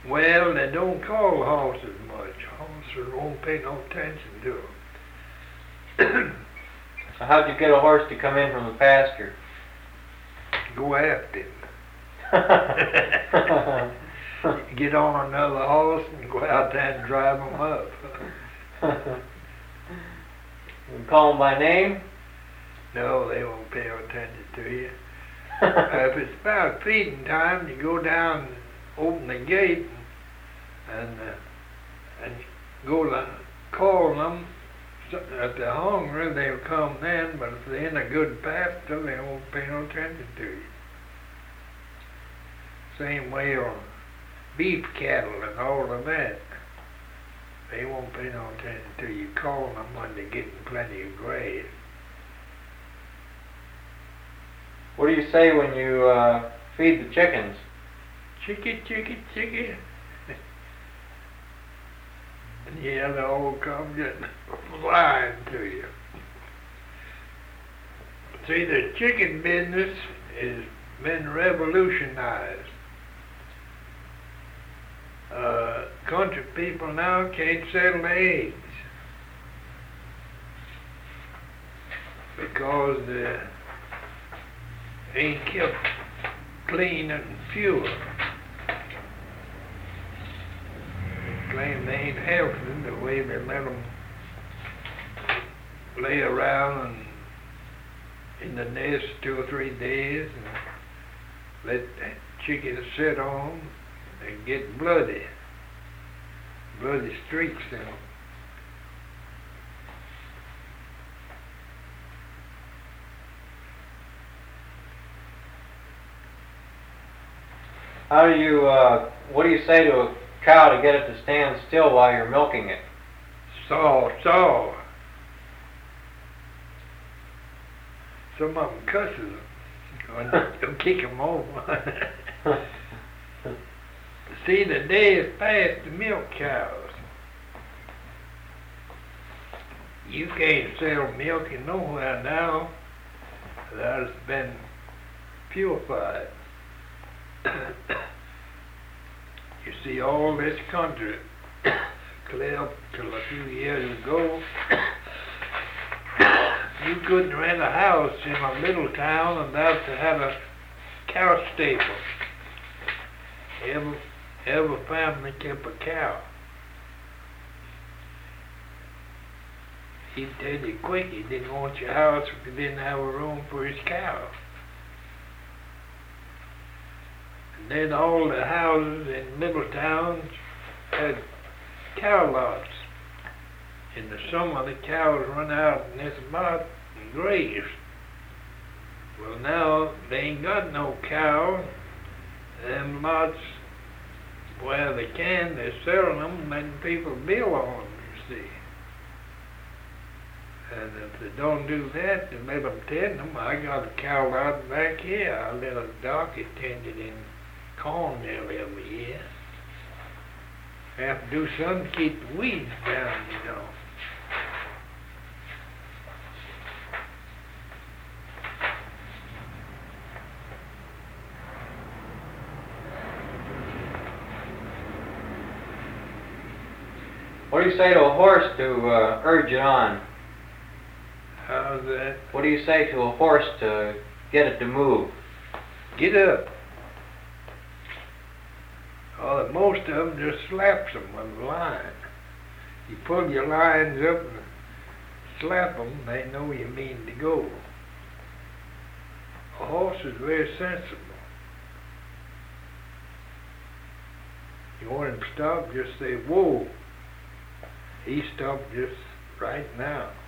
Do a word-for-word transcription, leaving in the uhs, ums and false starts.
Well, they don't call horses much. Horses won't pay no attention to them. So how'd you get a horse to come in from the pasture? Go after him. Get on another horse and go out there and drive him up. You call them by name? No, they won't pay attention to you. Uh, if it's about feeding time, you go down, open the gate, and uh, and go to call them. So if they're hungry, they'll come then. But if they're in a good pasture, they won't pay no attention to you. Same way on beef cattle and all of that. They won't pay no attention to you. Call them when they're getting plenty of grass. What do you say when you uh, feed the chickens? Chicky, chicky, chicky. And yeah, they all come just flying to you. See, the chicken business has been revolutionized. Uh, country people now can't settle the eggs because they ain't kept clean and pure. They claim they ain't healthy the way they let them lay around and in the nest two or three days and let the chickens sit on and get bloody, bloody streaks in them. How do you, uh, what do you say to a cow to get it to stand still while you're milking it? Saw, saw. Some of them cusses them. They'll kick them over. See, the day is past to milk cows. You can't sell milk in nowhere now that has been purified. You see, all this country, clear up till a few years ago, you couldn't rent a house in a little town without to have a cow stable. Every, every family kept a cow. He'd tell you quick he didn't want your house if you didn't have a room for his cow. And then all the houses in little towns had cow lots. In the summer, the cows run out in this lot and graze. Well, now they ain't got no cows. Them lots, where they can, they're selling them and letting people build on them, you see. And if they don't do that, they let them tend them. I got a cow lot back here. I let a donkey tend it in corn nearly every year. I have to do something to keep the weeds down, you know. What do you say to a horse to uh, urge it on? How's that? What do you say to a horse to get it to move? Get up. Oh, most of them just slaps them with a line. You pull your lines up and slap them, they know you mean to go. A horse is very sensible. You want him to stop, just say, whoa. He stopped just right now.